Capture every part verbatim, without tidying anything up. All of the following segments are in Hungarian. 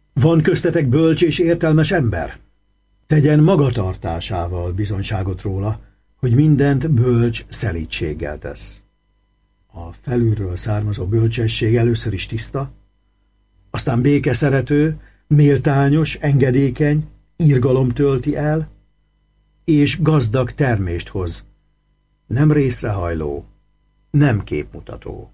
Van köztetek bölcs és értelmes ember? Tegyen magatartásával bizonyságot róla, hogy mindent bölcs szelídséggel tesz. A felülről származó bölcsesség először is tiszta, aztán békeszerető, méltányos, engedékeny, irgalom tölti el, és gazdag termést hoz, nem részrehajló, nem képmutató.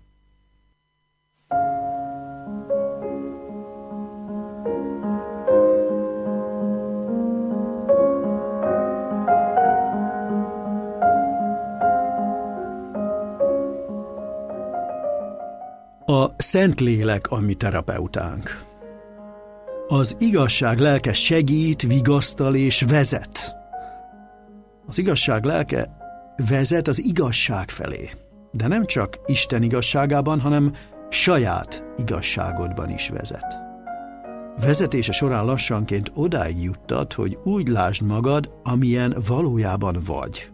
A Szentlélek a mi terapeutánk. Az igazság lelke segít, vigasztal és vezet. Az igazság lelke vezet az igazság felé, de nem csak Isten igazságában, hanem saját igazságodban is vezet. Vezetése során lassanként odáig juttat, hogy úgy lásd magad, amilyen valójában vagy.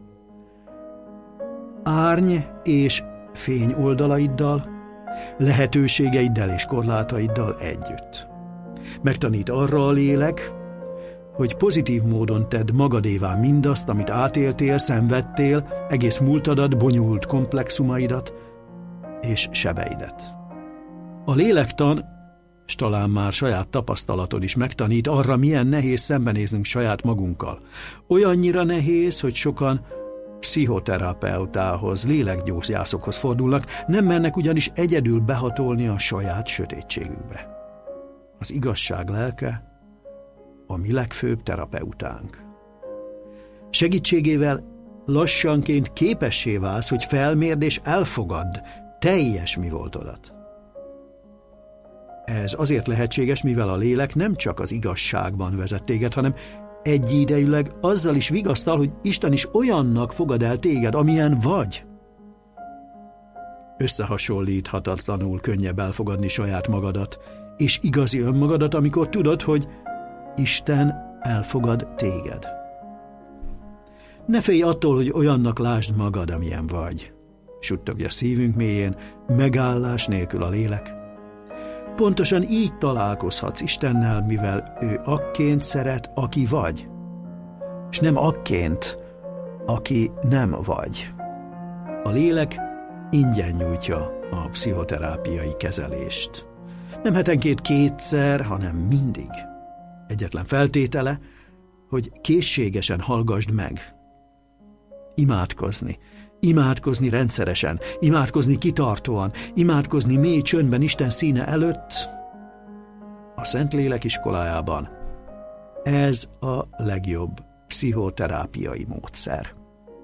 Árny és fény oldalaiddal, lehetőségeiddel és korlátaiddal együtt. Megtanít arra a lélek, hogy pozitív módon tedd magadévá mindazt, amit átéltél, szenvedtél, egész múltadat, bonyolult komplexumaidat és sebeidet. A lélektan, s talán már saját tapasztalatod is megtanít arra, milyen nehéz szembenéznünk saját magunkkal. Olyannyira nehéz, hogy sokan pszichoterapeutához, lélekgyógyászokhoz fordulnak, nem mernek ugyanis egyedül behatolni a saját sötétségükbe. Az igazság lelke a mi legfőbb terapeutánk. Segítségével lassanként képessé válsz, hogy felmérd és elfogadd teljes mi voltodat. Ez azért lehetséges, mivel a lélek nem csak az igazságban vezet téged, hanem egyidejűleg azzal is vigasztal, hogy Isten is olyannak fogad el téged, amilyen vagy. Összehasonlíthatatlanul könnyebb elfogadni saját magadat, és igazi önmagadat, amikor tudod, hogy Isten elfogad téged. Ne félj attól, hogy olyannak lásd magad, amilyen vagy. Suttogja szívünk mélyén, megállás nélkül a lélek. Pontosan így találkozhatsz Istennel, mivel ő akként szeret, aki vagy, és nem akként, aki nem vagy. A lélek ingyen nyújtja a pszichoterápiai kezelést. Nem hetenként kétszer, hanem mindig. Egyetlen feltétele, hogy készségesen hallgasd meg. Imádkozni. Imádkozni rendszeresen, imádkozni kitartóan, imádkozni mély csöndben Isten színe előtt, a Szentlélek iskolájában. Ez a legjobb pszichoterápiai módszer.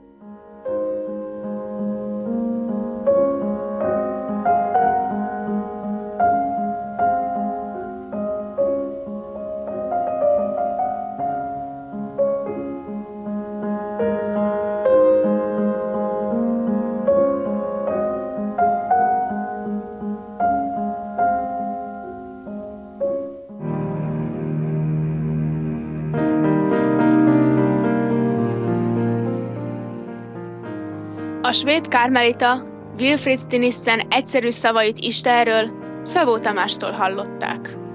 A svéd kármelita Wilfrid Stinissen egyszerű szavait Istenről Szabó Tamástól hallották.